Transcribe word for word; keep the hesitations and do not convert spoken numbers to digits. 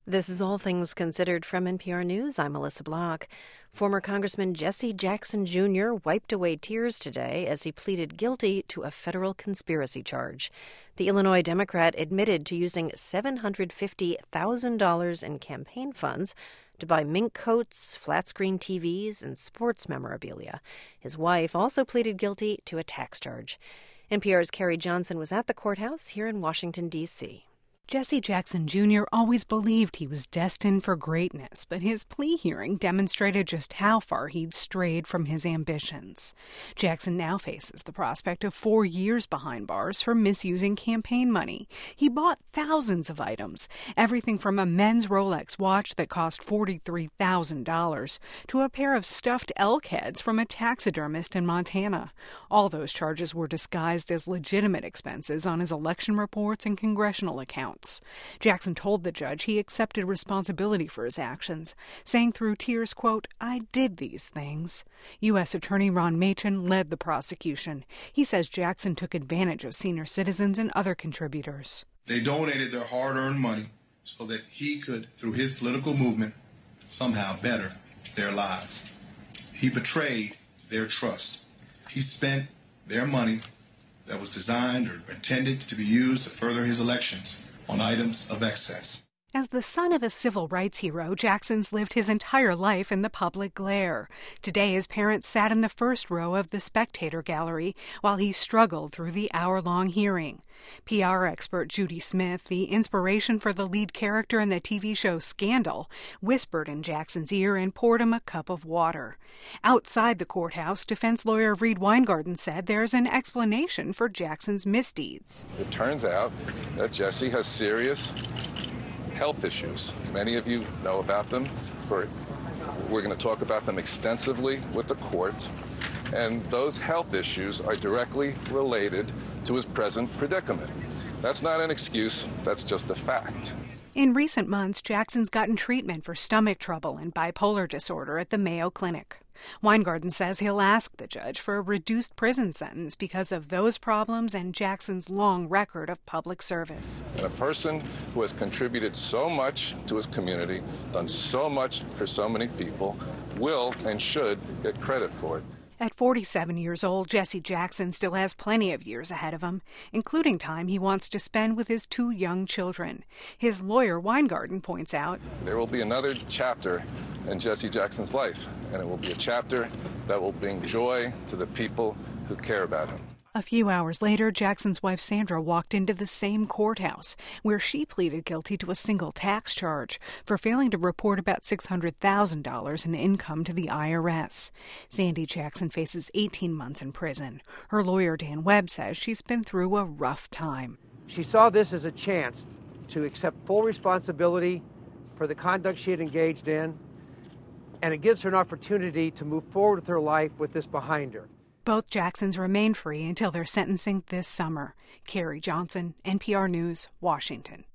This is All Things Considered from N P R News. I'm Melissa Block. Former Congressman Jesse Jackson Junior wiped away tears today as he pleaded guilty to a federal conspiracy charge. The Illinois Democrat admitted to using seven hundred fifty thousand dollars in campaign funds to buy mink coats, flat-screen T Vs, and sports memorabilia. His wife also pleaded guilty to a tax charge. N P R's Carrie Johnson was at the courthouse here in Washington, D C Jesse Jackson Junior always believed he was destined for greatness, but his plea hearing demonstrated just how far he'd strayed from his ambitions. Jackson now faces the prospect of four years behind bars for misusing campaign money. He bought thousands of items, everything from a men's Rolex watch that cost forty-three thousand dollars to a pair of stuffed elk heads from a taxidermist in Montana. All those charges were disguised as legitimate expenses on his election reports and congressional accounts. Jackson told the judge he accepted responsibility for his actions, saying through tears, quote, "I did these things." U S Attorney Ron Machen led the prosecution. He says Jackson took advantage of senior citizens and other contributors. They donated their hard-earned money so that he could, through his political movement, somehow better their lives. He betrayed their trust. He spent their money that was designed or intended to be used to further his elections on items of excess. As the son of a civil rights hero, Jackson's lived his entire life in the public glare. Today, his parents sat in the first row of the spectator gallery while he struggled through the hour-long hearing. P R expert Judy Smith, the inspiration for the lead character in the T V show Scandal, whispered in Jackson's ear and poured him a cup of water. Outside the courthouse, defense lawyer Reed Weingarten said there's an explanation for Jackson's misdeeds. It turns out that Jesse has serious health issues. Many of you know about them. We're, we're going to talk about them extensively with the court. And those health issues are directly related to his present predicament. That's not an excuse, that's just a fact. In recent months, Jackson's gotten treatment for stomach trouble and bipolar disorder at the Mayo Clinic. Weingarten says he'll ask the judge for a reduced prison sentence because of those problems and Jackson's long record of public service. And a person who has contributed so much to his community, done so much for so many people, will and should get credit for it. At forty-seven years old, Jesse Jackson still has plenty of years ahead of him, including time he wants to spend with his two young children. His lawyer, Weingarten, points out, there will be another chapter in Jesse Jackson's life, and it will be a chapter that will bring joy to the people who care about him. A few hours later, Jackson's wife Sandra walked into the same courthouse, where she pleaded guilty to a single tax charge for failing to report about six hundred thousand dollars in income to the I R S. Sandy Jackson faces eighteen months in prison. Her lawyer, Dan Webb, says she's been through a rough time. She saw this as a chance to accept full responsibility for the conduct she had engaged in, and it gives her an opportunity to move forward with her life with this behind her. Both Jacksons remain free until their sentencing this summer. Carrie Johnson, N P R News, Washington.